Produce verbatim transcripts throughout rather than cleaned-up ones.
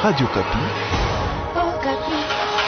Radio Kapi. Oh, Kapi.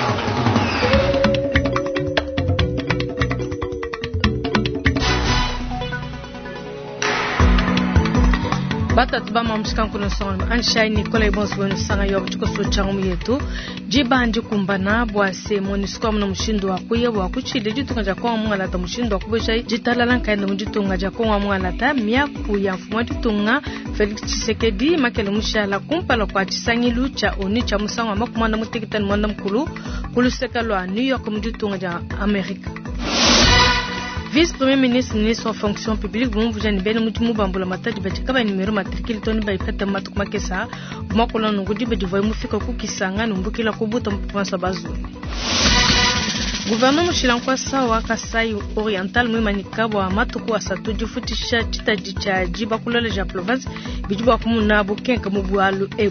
Bata tubama mshikan kuna songa anshai Nicola ibonsi wenu sanga yobu chiko suchangu yetu jiba andi kumbana bwase MONUSCO mna mshindo wa kuye wa kuchile jitu ngaja kwa mwala ta mshindo wa kubesha jitala lanka enda mjitu ngaja kwa mwala ta miaku ya mfumo jitu nga Felix Tshisekedi makele mushala kumpala kwa chisangilu cha oni cha musanga makumanda mutikitani mwanda mkulu kulu sekalo a New York mjitu ngaja Amerika. Vice-premier ministre ministre en fonction publique bon vous jani bene mutumu bambula matadi batika ba numero matricule toni ba ifata matu kumakesa kumakola nungudi be divoye mufika kukisanga numbukila kubuta mpupansa bazu. Gouvernement shilankwa sawa Kasai Oriental mwimanika bwa matuku asatu jifutisha chitaji cha jiba kulole ja province bijiba kumuna bukenka mubwalu ebu.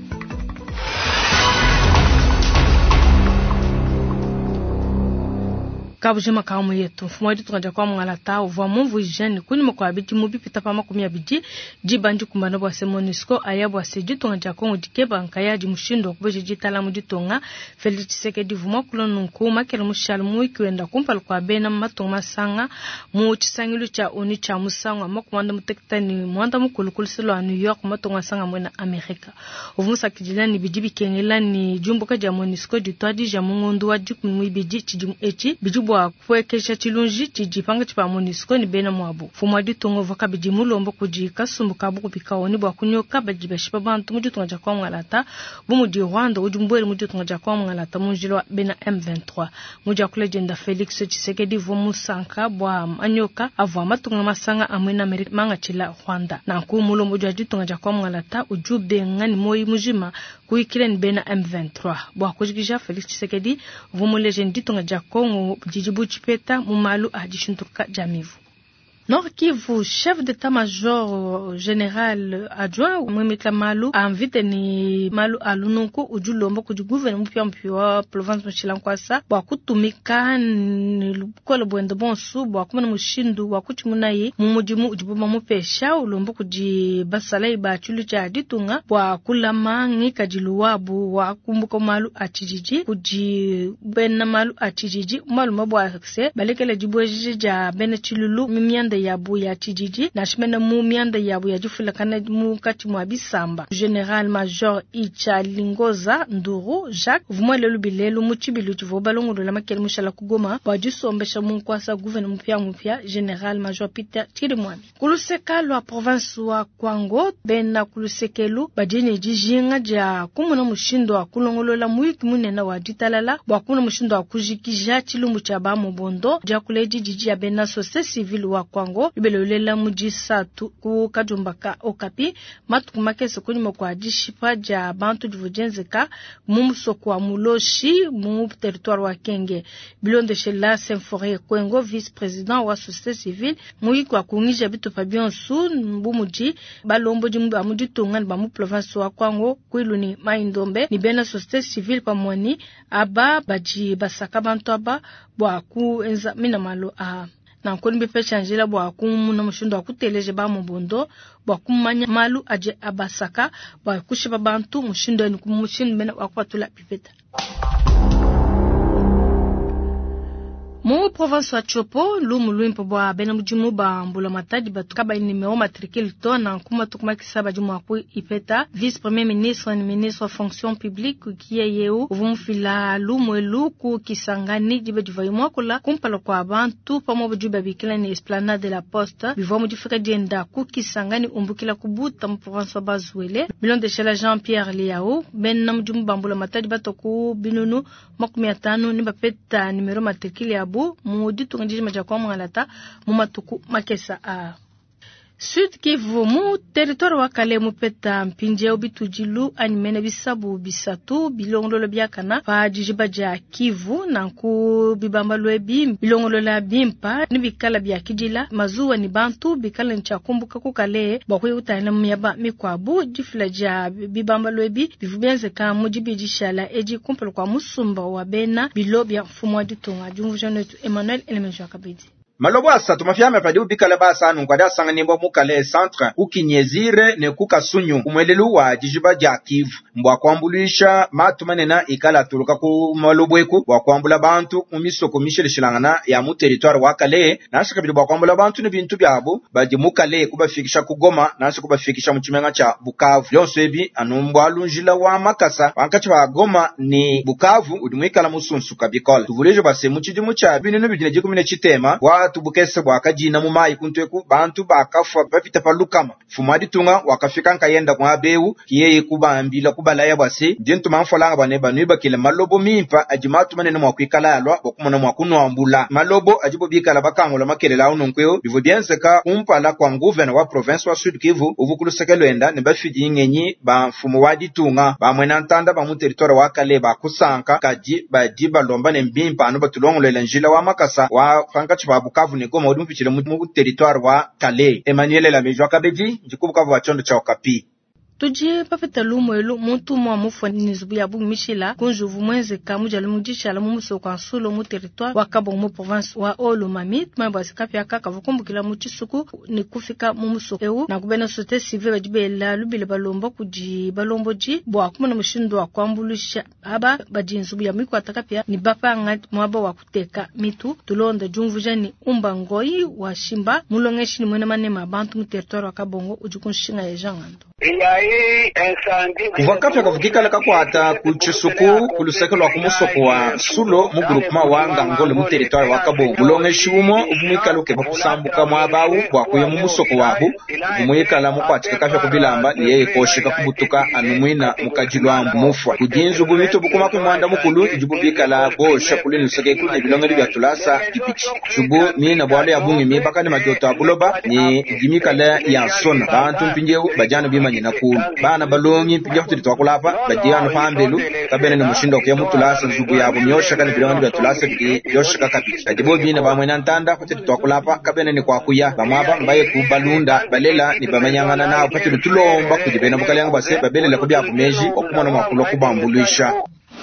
Kabujima kaumu yetu mfumoidi tungaja kwa mngalata uva mumvu jeni kuni mkwa abiti mubi pita pa makumi abiti jibanji kumbana bwa se MONUSCO ayabu wa seji tungaja kwa ngudikeba nkaya jimushindo kubeji jitala mujitonga Felix Tshisekedi vuma kulo nunku makele mushal mui kuenda kumpal kwa bena matonga sanga mu chisangilu cha oni cha musanga makumanda mutekitani mwanda mukulu silo a New York matonga sanga mwena Amerika uvumusa kijilani bijibi kengelani jumbuka ja MONUSCO jitwadi ja mungundu wa jikumui biji chijimu echi bijibu wa kwekesha chilunji chijipanga chipa MONUSCO ni bena mwabu fumwadi tongo vaka bijimu lombo kujika sumbuka buku pikaoni bwa kunyoka bajiba shipa bantu mujutunga jakwa mngalata bumudi Rwanda ujumbueli mujutunga jakwa mngalata munjilwa bena M vingt-trois mujakule jenda Felix Tshisekedi vumu sanka bwa manyoka avwa matunga masanga amwena Amerika manga chila Rwanda na nkumulo mujajutunga jakwa mngalata ujube ngani moi mujima kuikile ni bena M vingt-trois bwa kujikisha Felix Tshisekedi vumu lejendi tunga jakwa Jibu Chipeta mumalu ajishuntuka jamivu. Nord Kivu, chef d'état-major général adjoint Mwemita Malu a invité ni Malu alununku ujulombo kuji gouvernement mpya mpya province mshilankwasa bwa kutumika ni lukole bwende bonsu bwa kumana mushindu wa kuchimunayi mumujimu ujibuma mupesha ulombo kuji basalai ba chulu cha ditunga bwa kulama ngika jiluwabu wa kumbuka Malu achijiji kuji bena Malu achijiji Malu mabwa akse balekele jibweji ja bena chilulu mimianda yabu ya chijiji na shimena mu mianda yabu ya jufula kana mu kati mwa bisamba General Major Icha Lingoza Nduru Jacques vumwele lubilelu muchibilu chivo balongo la makeli mushala kugoma bajisombesha mu kwasa gouvernement mpya mpya General Major Peter Chirimwami kuluseka lwa province wa Kwango bena kulusekelu badine jijinga ja kumuna mushindo wa kulongolola muiki munena wa ditalala bwa kuna mushindo wa kujikija chilumbu cha ba mubondo ja kuleji jiji ya bena société civile wa Kwango ibelolela mujisatu ku kajumbaka okapi matukumake sokoni mokwa dishipa ja bantu divujenzeka mumusoko wa muloshi mu territoire wa Kenge bilonde shela Saint-Forêt Kwengo vice-président wa société civile muikwa kungija bitu pabionsu mbumuji balombo jimbu amudi tongan ba mu province wa Kwango kwiluni maindombe ni bena société civile pamwani aba baji basaka bantu aba bwa ku enza minamalo a na nkoni bepe chanjila bwa kumu na mushindo akuteleje ba mubondo bwa kumanya Malu aje abasaka bwa kushiba bantu mushindo ni kumushindo mena wakwatula pipeta. Mu province wa Chopo lumu luimpo bwa bena mujimu ba mbula matadi batukaba inimeo matricule to na kuma tukuma kisaba jimu akui ipeta vice premier ministre ni ministre fonction publique kiye yeu uvumu fila lumu elu ku kisangani jibe jivaimwa kula kumpala kwa abantu pamo bujuba bikila ni esplanade de la poste bivomu jifika jenda ku kisangani umbukila kubuta mu province wa Bazuele bilon de chez la Jean-Pierre Liao ben na mujimu ba mbula matadi batoku binunu makumi atano ni bapeta numero matricule ya mudi tunganjiji majakwa mngalata mumatuku makesa a Sud Kivu mu territoire wa Kale mupeta mpinje obitujilu animene bisabu bisatu bilongolo byakana pa jijiba ja Kivu nanku bibamba lwebi bilongolo la bimpa nibikala bya kijila mazuwa ni bantu bikala nchakumbuka ku Kale bakwe utana myaba mikwabu jifla ja bibamba lwebi bivubenze ka mujibi jishala eji kumpelo kwa musumba wa bena bilobya mfumo wa ditonga jumvu jonetu Emmanuel Elemenjo Kabedi Malobo asatu mafyame padi ubikala basa nungwada sanga nimbo mukale centre ukinyezire ne kukasunyu umwelelu wa jijiba ja Kivu mbwa kwambulisha matumanena ikala tuluka ku malobweku wa kwambula bantu mumisoko mishilishilangana ya mu territoire wa Kale nashaka bidi bwa kwambula bantu ne bintu byabo baje mukale kubafikisha kugoma nashaka kubafikisha mu kimenga cha Bukavu yonso ebi anumbwa lunjila wa Makasa wankacha ba Goma ni Bukavu udimwikala musunsu kabikola tuvuleje base mu kidimu cha binene bidine jikumine chitema wa tubukese bwakajina mu mayi kuntweku bantu bakafa bafita palukama fumadi tunga wakafika nkayenda kwa bewu kiyeye kubambila kubalaya bwase dintu manfolanga bane banuba kile malobo mimpa ajimatu manene mwa kwikala alwa bokumona mwa kunwambula malobo ajibo bikala bakangola makelela unonkweyo bivo bienseka kumpala kwa gouverneur wa province wa Sud Kivu uvukulu sekelwenda ne bafidi ngenyi ba mfumo wadi tunga ba mwena ntanda ba mu territoire wa Kale ba kusanka kaji ba diba lomba ne mbimpa anu batulongolo njila wa Makasa wa fankachi ba Bukavu ne Goma udumpichile mu territoire wa Kale. Emmanuel la Mejwa Kabeji njikubukavu wa chondo cha Okapi. Tuji pafeta lumwelu muntu mwa mufwa nizubu ya bugu mishila kunjuvu mwenze kamuja lumujisha la mumuso kwa nsulo mu territoire wa Kabongo mu province wa Olomami tumembo asikapi ya kaka vukumbukila muchisuku ni kufika mumuso ewu na kubena sote sive bajibela lubile balombo kuji balombo ji bwa kumuna mushindo wa kwambulisha aba baji nzubu ya miku atakapia ni bapa ngati mwaba wa kuteka mitu tulonda jumvuja ni umba ngoi wa shimba mulongeshi ni mwena manema abantu mu territoire wa Kabongo ujukunshinga ya jangando. Kuvakafya kavukikala kakwata kuchisuku kulusekelo wa kumusoko wa Sulo mu groupement wa Ngangole mu territoire wa Kabongo mulongeshi umo uvumikala ukeba kusambuka mwabawu kwa kuya mu musoko wabu uvumikala mu kwatika kafya kubilamba yeye koshika kubutuka anumwina mukajilwambu mufwa kujinzu bumito bukuma kumwanda mukulu ijubu bikala bosha kulini luseke kune bilongeli bya tulasa pipichi subu mina bwale ya bungi mibaka ni majoto abuloba ni jimikala ya sona bantu mpinjeu bajana bima nyina kulu bana balongi mpinja futiri twakulapa bajana pambelu kabene ni mushindo kwa mutulasa zubu yabo myosha kani bilongeli bya tulasa biki yosha kakapichi ajibo bina bamwena ntanda futiri twakulapa kabene ni kwa kuya bamwaba mbaye kubalunda balela ni bamanyangana nao futiri tulomba kujibena bukalyanga base babelela kubya kumeji okumona makulo kubambulisha.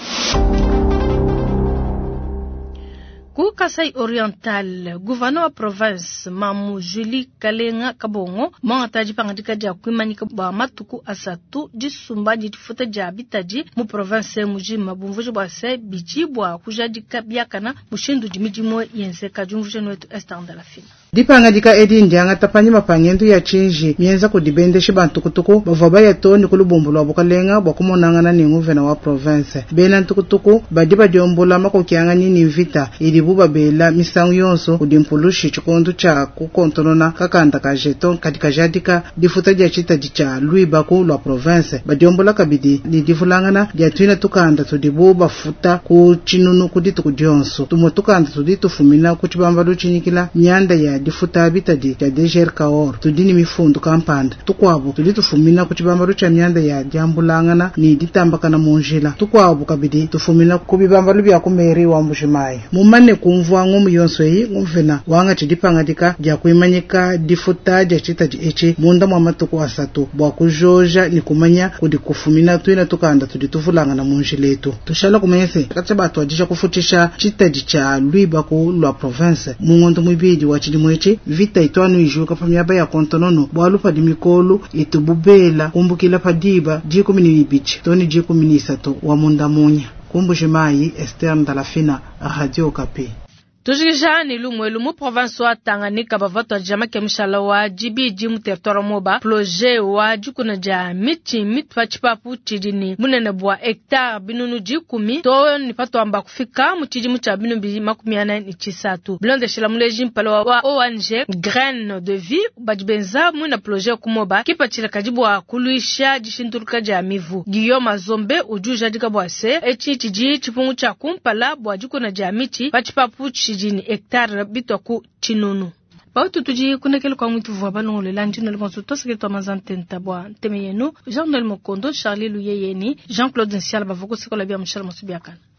Ku Kasai Oriental, gouverneur wa province Mamu Julie Kalenga Kabongo, mwangataji pangatika ja kuimanyika ba matuku asatu jisumba jitifuta ja bitaji mu province muji mabumvujo bwa se bijibwa kujadika biakana mushindu jimijimo yense kajumvujo wetu estanda la fina. Dipangadika edi ndianga tapanyi mapangendu ya chinji mienza kudibendeshe bantukutuku bavaba ya toni kulubumbu lwa bukalenga bwakumonangana ni nguvena wa province bena ntukutuku badiba diombola makokianga nini vita ili buba bela misangu yonso kudimpulushi chikondo cha kukontrona kakanda ka jeton katika jadika difuta dia chita dicha lui baku lwa province badiombola kabidi ni difulangana dia twina tukanda tudibu bafuta ku chinunu kuditu kudionso tumo tukanda tuditu fumina kuchibamba luchinikila nyanda ya difuta habitadi ya dejer kaor tudini mifundu kampanda tukwabo tuditufumina kuchibambaru cha myanda ya diambulangana ni ditambakana munjila tukwabo kabidi tufumina kubibambaru bya kumeri wa mbushimai mumane kumvwa ngomu yonso yi ngumvena wanga chidipangadika ja kuimanyika difuta ja chitaji eche munda mwa matuku asatu bwa kujoja ni kumanya kudikufumina tuina tukanda tuditufulangana munjiletu tushala kumese katsabatu ajisha kufutisha chitaji cha luiba ku lwa province mungondo mwibidi wa chidi mweche vita itwanu ijuka pamyaba ya kontonono bwalupa dimikolu itububela kumbukila padiba jiko mini bichi toni jiko mini sato wa munda munya kumbushimai Esther Ndalafina Radio Okapi. Tujijani lumwelu mu province wa Tanganyika bavato ajama kemshala wa jibiji mu territoire moba projet wa jukuna ja michi mitwa chipapu chidini munene bwa hectare binunu jikumi to ni pato amba kufika mu chiji mu cha binu bi makumi ana ni chisatu bilonde shila muleji mpalo wa O N G Graine de Vie bajibenza mu na projet kumoba kipachira kajibu wa kuluisha jishinduruka ja mivu Guillaume Zombe ujuja dikabwa se echi chiji chipungu cha kumpala bwa jukuna ja michi pachipapu jini hectare bitoku chinunu. Bautu tuji kunekele kwa mwitu vwa balongo le lanjino le monsu tosake to mazante ntabwa temeyenu Jean-Noël Mokondo Charlie Luyeyeni Jean-Claude Nsiala bavoko sekola bia mshara mosubiakana.